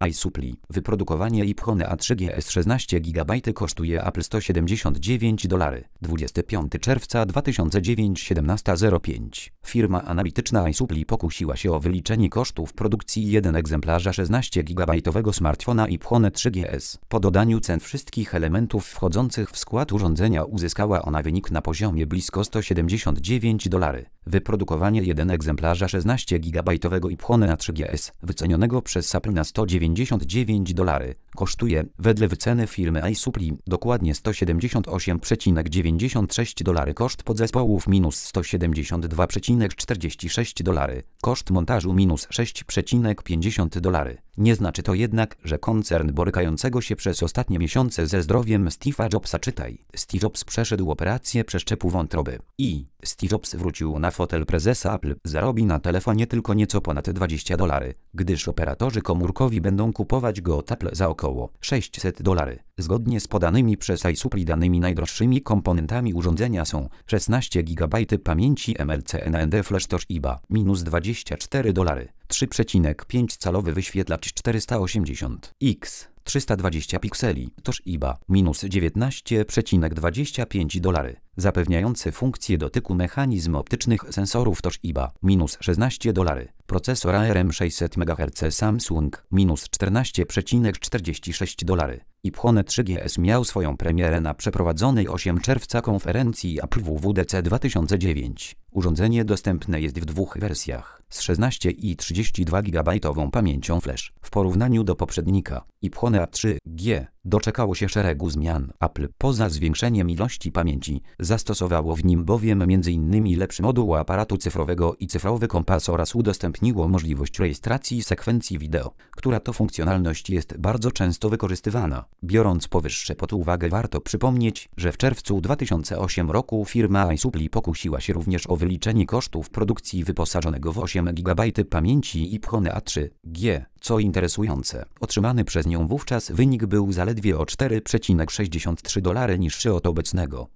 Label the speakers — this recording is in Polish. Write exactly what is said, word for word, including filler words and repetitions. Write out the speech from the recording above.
Speaker 1: iSupply. Wyprodukowanie iPhone A trzy G S szesnaście gigabajtów kosztuje Apple sto siedemdziesiąt dziewięć dolarów. dwudziestego piątego czerwca dwa tysiące dziewięć, siedemnasta zero pięć. Firma analityczna iSupply pokusiła się o wyliczenie kosztów produkcji jeden egzemplarza szesnaściogigabajtowego smartfona iPhone trzy G S. Po dodaniu cen wszystkich elementów wchodzących w skład urządzenia uzyskała ona wynik na poziomie blisko sto siedemdziesiąt dziewięć dolarów. Wyprodukowanie jeden egzemplarza szesnaściogigabajtowego iPhone A trzy G S wycenionego przez Apple na sto dziewięćdziesiąt dziewięć dolarów kosztuje, wedle wyceny firmy iSupply, dokładnie sto siedemdziesiąt osiem przecinek dziewięćdziesiąt sześć dolarów. Koszt podzespołów minus sto siedemdziesiąt dwa przecinek czterdzieści sześć dolarów. Koszt montażu minus sześć przecinek pięćdziesiąt dolarów. Nie znaczy to jednak, że koncern borykającego się przez ostatnie miesiące ze zdrowiem Steve'a Jobsa, czytaj, Steve Jobs przeszedł operację przeszczepu wątroby i Steve Jobs wrócił na fotel prezesa Apple, zarobi na telefonie tylko nieco ponad dwadzieścia dolarów, gdyż operatorzy komórkowi będą kupować go od Apple za około sześćset dolarów. Zgodnie z podanymi przez iSupply danymi najdroższymi komponentami urządzenia są szesnaście gigabajtów pamięci M L C N A M D Flash Toshiba minus dwadzieścia cztery dolary, trzy przecinek pięć calowy wyświetlacz czterysta osiemdziesiąt pikseli, trzysta dwadzieścia pikseli Toshiba minus dziewiętnaście przecinek dwadzieścia pięć dolarów, zapewniający funkcję dotyku mechanizm optycznych sensorów Toshiba minus szesnaście dolarów, procesor A R M sześćset megaherców Samsung minus czternaście przecinek czterdzieści sześć dolarów. iPhone trzy G S miał swoją premierę na przeprowadzonej ósmego czerwca konferencji Apple W W D C dwa tysiące dziewięć. Urządzenie dostępne jest w dwóch wersjach, z szesnaście i trzydzieści dwa gigabajtową pamięcią flash. W porównaniu do poprzednika, iPhone A trzy G doczekało się szeregu zmian. Apple, poza zwiększeniem ilości pamięci, zastosowało w nim bowiem między innymi lepszy moduł aparatu cyfrowego i cyfrowy kompas oraz udostępniło możliwość rejestracji sekwencji wideo, która to funkcjonalność jest bardzo często wykorzystywana. Biorąc powyższe pod uwagę, warto przypomnieć, że w czerwcu dwa tysiące ósmego roku firma iSupply pokusiła się również o wyliczenie kosztów produkcji wyposażonego w osiem gigabajtów pamięci iPhone A trzy G. Co interesujące, otrzymany przez nią wówczas wynik był zaledwie o cztery przecinek sześćdziesiąt trzy dolarów niższy od obecnego.